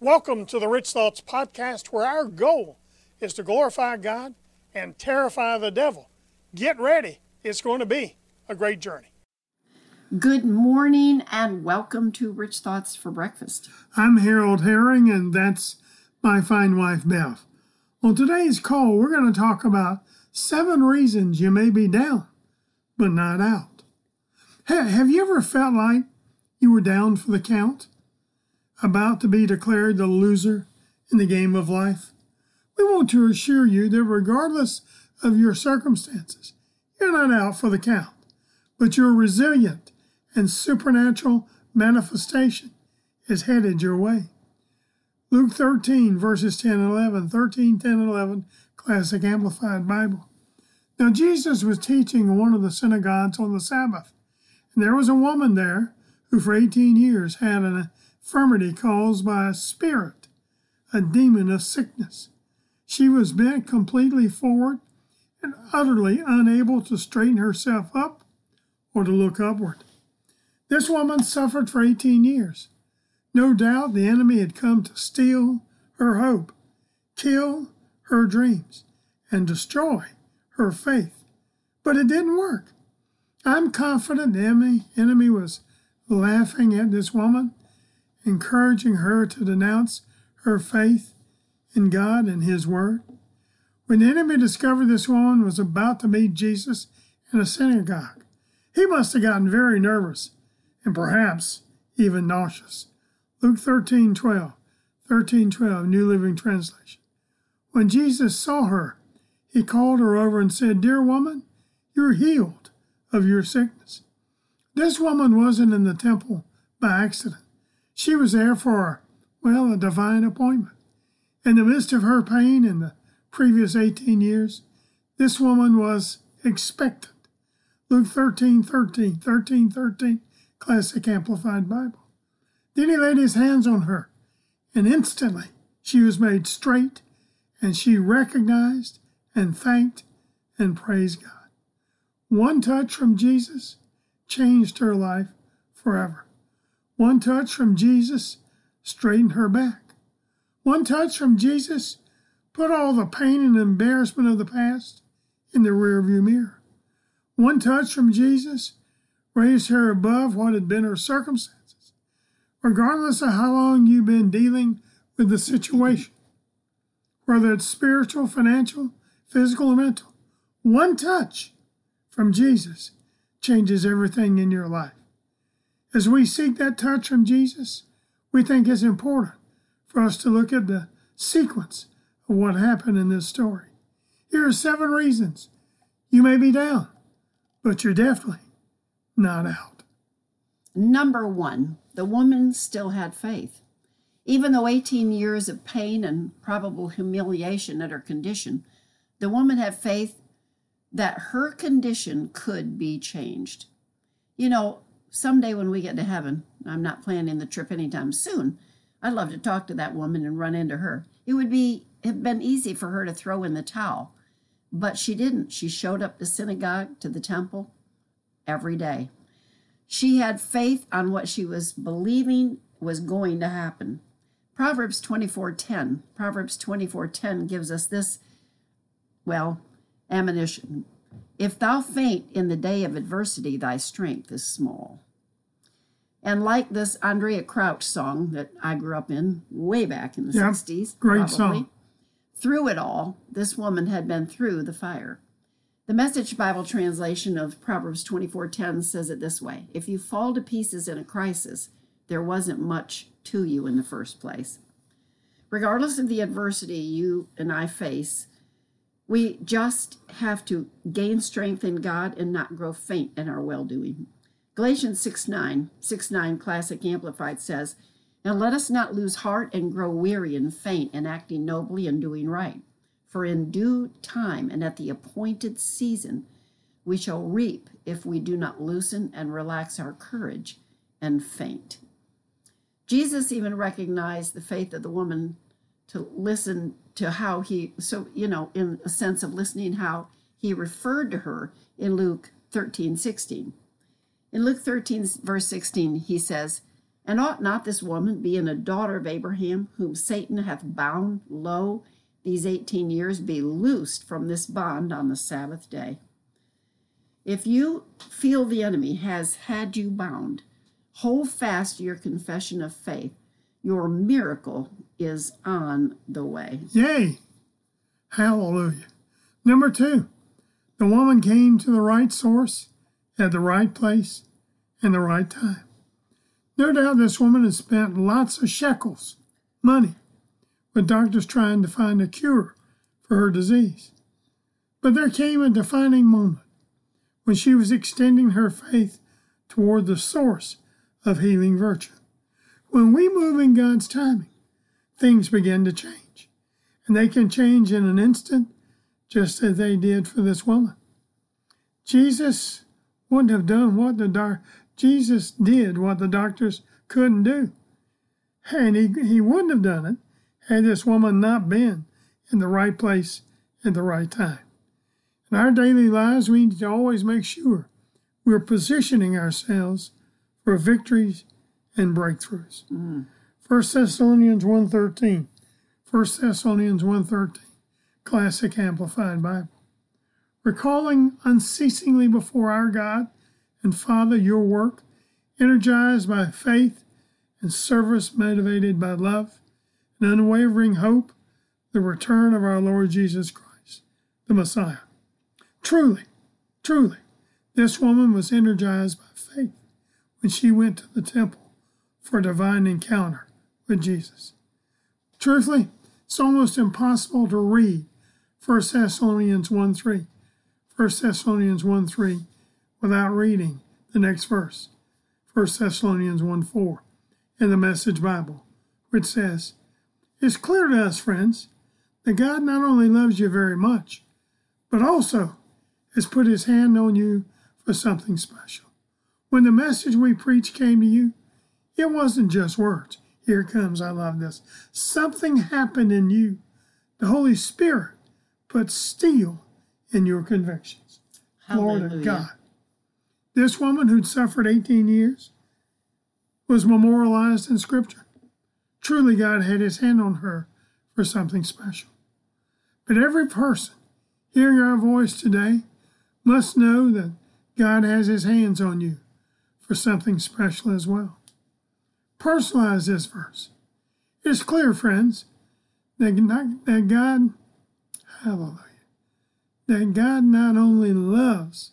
Welcome to the Rich Thoughts Podcast, where our goal is to glorify God and terrify the devil. Get ready. It's going to be a great journey. Good morning and welcome to Rich Thoughts for Breakfast. I'm Harold Herring, and that's my fine wife, Beth. On today's call, we're going to talk about 7 reasons you may be down, but not out. Have you ever felt like you were down for the count? About to be declared the loser in the game of life? We want to assure you that regardless of your circumstances, you're not out for the count, but your resilient and supernatural manifestation is headed your way. Luke 13, verses 10 and 11, 13, 10, and 11, Classic Amplified Bible. Now Jesus was teaching in one of the synagogues on the Sabbath, and there was a woman there who for 18 years had an infirmity caused by a spirit, a demon of sickness. She was bent completely forward and utterly unable to straighten herself up or to look upward. This woman suffered for 18 years. No doubt the enemy had come to steal her hope, kill her dreams, and destroy her faith. But it didn't work. I'm confident the enemy was laughing at this woman, encouraging her to denounce her faith in God and His Word. When the enemy discovered this woman was about to meet Jesus in a synagogue, he must have gotten very nervous and perhaps even nauseous. Luke 13:12, New Living Translation. When Jesus saw her, he called her over and said, "Dear woman, you're healed of your sickness." This woman wasn't in the temple by accident. She was there for, a divine appointment. In the midst of her pain in the previous 18 years, this woman was expectant. Luke 13:13, Classic Amplified Bible. Then he laid his hands on her, and instantly she was made straight, and she recognized and thanked and praised God. One touch from Jesus changed her life forever. One touch from Jesus straightened her back. One touch from Jesus put all the pain and embarrassment of the past in the rearview mirror. One touch from Jesus raised her above what had been her circumstances. Regardless of how long you've been dealing with the situation, whether it's spiritual, financial, physical, or mental, one touch from Jesus changes everything in your life. As we seek that touch from Jesus, we think it's important for us to look at the sequence of what happened in this story. Here are 7 reasons you may be down, but you're definitely not out. Number 1, the woman still had faith. Even though 18 years of pain and probable humiliation at her condition, the woman had faith that her condition could be changed. Someday when we get to heaven, I'm not planning the trip anytime soon, I'd love to talk to that woman and run into her. It would have been easy for her to throw in the towel, but she didn't. She showed up to synagogue, to the temple, every day. She had faith on what she was believing was going to happen. Proverbs 24:10 gives us this, admonition. If thou faint in the day of adversity, thy strength is small. And like this Andrea Crouch song that I grew up in way back in the 60s, great song. Through it all, this woman had been through the fire. The Message Bible translation of Proverbs 24:10 says it this way: if you fall to pieces in a crisis, there wasn't much to you in the first place. Regardless of the adversity you and I face, we just have to gain strength in God and not grow faint in our well-doing. Galatians 6:9, Classic Amplified says, "And let us not lose heart and grow weary and faint in acting nobly and doing right. For in due time and at the appointed season, we shall reap if we do not loosen and relax our courage and faint." Jesus even recognized the faith of the woman to listen to how in a sense of listening, how he referred to her in Luke 13:16. In Luke 13, verse 16, he says, And ought not this woman, being a daughter of Abraham, whom Satan hath bound, lo, these 18 years, be loosed from this bond on the Sabbath day? If you feel the enemy has had you bound, hold fast to your confession of faith. Your miracle is on the way. Yay! Hallelujah. Number 2, the woman came to the right source at the right place and the right time. No doubt this woman has spent lots of shekels, money, with doctors trying to find a cure for her disease. But there came a defining moment when she was extending her faith toward the source of healing virtue. When we move in God's timing, things begin to change. And they can change in an instant, just as they did for this woman. Jesus wouldn't have done what Jesus did what the doctors couldn't do. And he wouldn't have done it had this woman not been in the right place at the right time. In our daily lives, we need to always make sure we're positioning ourselves for victories and breakthroughs. 1 Thessalonians 1:13. 1 Thessalonians 1:13. Classic Amplified Bible. Recalling unceasingly before our God and Father your work, energized by faith and service motivated by love and unwavering hope, the return of our Lord Jesus Christ, the Messiah. Truly, this woman was energized by faith when she went to the temple for a divine encounter with Jesus. Truthfully, it's almost impossible to read 1 Thessalonians 1:3. 1 Thessalonians 1:3 without reading the next verse. 1 Thessalonians 1:4 in the Message Bible, which says, "It's clear to us, friends, that God not only loves you very much, but also has put his hand on you for something special. When the message we preached came to you, it wasn't just words. Here it comes, I love this. Something happened in you. The Holy Spirit put steel in your convictions." Glory to God. This woman who'd suffered 18 years was memorialized in Scripture. Truly, God had his hand on her for something special. But every person hearing our voice today must know that God has his hands on you for something special as well. Personalize this verse. It's clear, friends, that God, hallelujah, that God not only loves,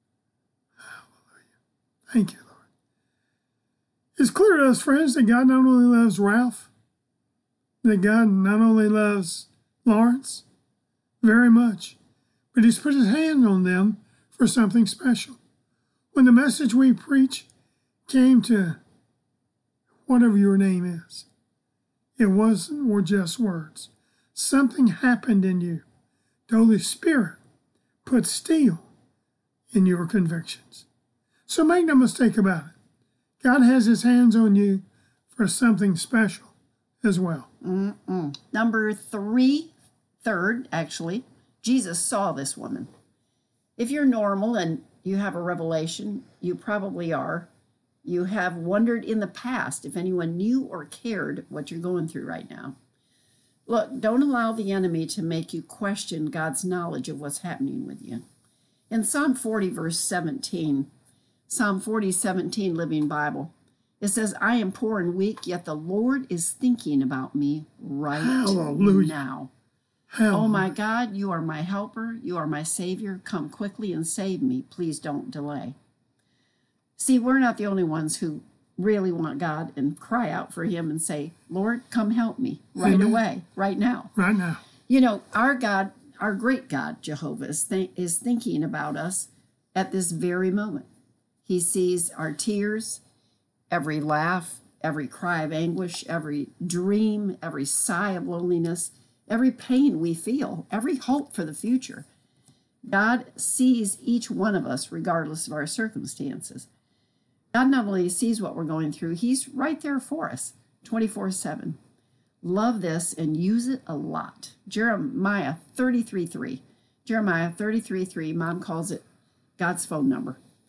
hallelujah, thank you, Lord. It's clear to us, friends, that God not only loves Ralph, that God not only loves Lawrence very much, but he's put his hand on them for something special. When the message we preach came to whatever your name is, it wasn't just words. Something happened in you. The Holy Spirit put steel in your convictions. So make no mistake about it. God has his hands on you for something special as well. Number third, actually, Jesus saw this woman. If you're normal and you have a revelation, you probably are. You have wondered in the past if anyone knew or cared what you're going through right now. Look, don't allow the enemy to make you question God's knowledge of what's happening with you. In Psalm 40, verse 17, Psalm 40:17, Living Bible, it says, "I am poor and weak, yet the Lord is thinking about me right now. Oh my God, you are my helper. You are my Savior. Come quickly and save me. Please don't delay." See, we're not the only ones who really want God and cry out for him and say, "Lord, come help me right away, right now." Right now. You know, our God, our great God, Jehovah, is thinking about us at this very moment. He sees our tears, every laugh, every cry of anguish, every dream, every sigh of loneliness, every pain we feel, every hope for the future. God sees each one of us regardless of our circumstances. God not only sees what we're going through, he's right there for us 24/7. Love this and use it a lot. Jeremiah 33:3. Jeremiah 33:3, Mom calls it God's phone number.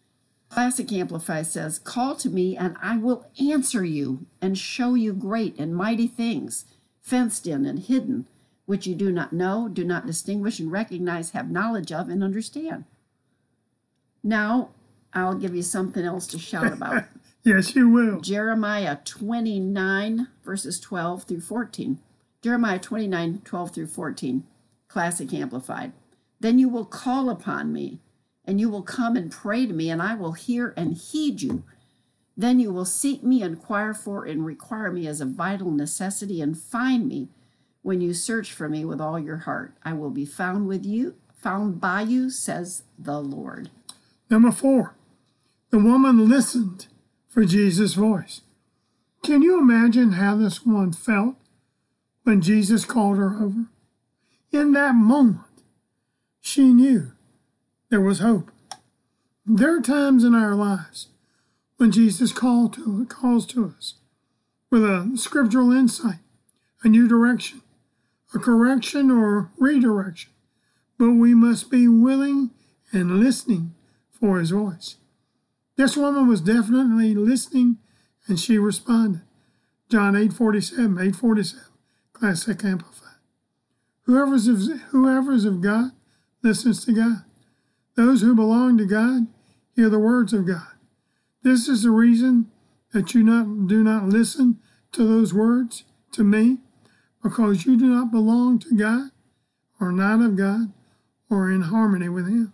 Classic Amplified says, call to me and I will answer you and show you great and mighty things, fenced in and hidden, which you do not know, do not distinguish and recognize, have knowledge of, and understand. Now, I'll give you something else to shout about. Yes, you will. Jeremiah 29, verses 12 through 14. Jeremiah 29, 12 through 14, Classic Amplified. Then you will call upon me, and you will come and pray to me, and I will hear and heed you. Then you will seek me, inquire for, and require me as a vital necessity, and find me when you search for me with all your heart. I will be found by you, says the Lord. Number 4, the woman listened for Jesus' voice. Can you imagine how this woman felt when Jesus called her over? In that moment, she knew there was hope. There are times in our lives when Jesus calls to us with a scriptural insight, a new direction, a correction or redirection, but we must be willing and listening for his voice. This woman was definitely listening, and she responded. John 8:47, Classic Amplified. Whoever's of God listens to God. Those who belong to God hear the words of God. This is the reason that you do not listen to those words, to me, because you do not belong to God, or not of God, or in harmony with him.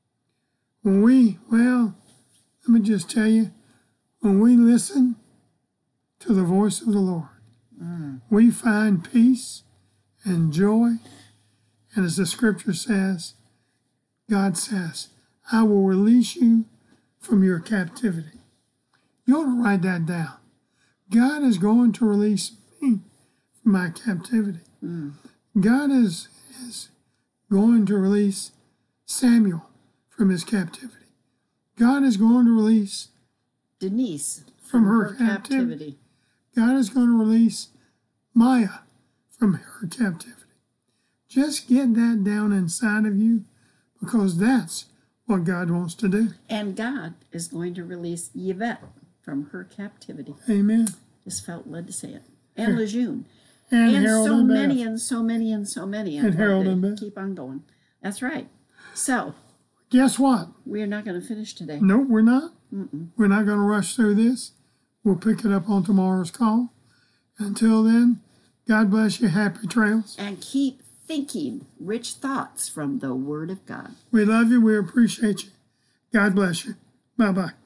Let me just tell you, when we listen to the voice of the Lord, we find peace and joy. And as the scripture says, God says, I will release you from your captivity. You ought to write that down. God is going to release me from my captivity. God is going to release Samuel from his captivity. God is going to release Denise from her captivity. God is going to release Maya from her captivity. Just get that down inside of you, because that's what God wants to do. And God is going to release Yvette from her captivity. Amen. Just felt led to say it. And Lejeune. And And Harold so and many Beth. and so many and so many. And Harold and Beth. Keep on going. That's right. So, Guess what? we are not going to finish today. Nope, we're not. We're not going to rush through this. We'll pick it up on tomorrow's call. Until then, God bless you. Happy trails. And keep thinking rich thoughts from the Word of God. We love you. We appreciate you. God bless you. Bye-bye.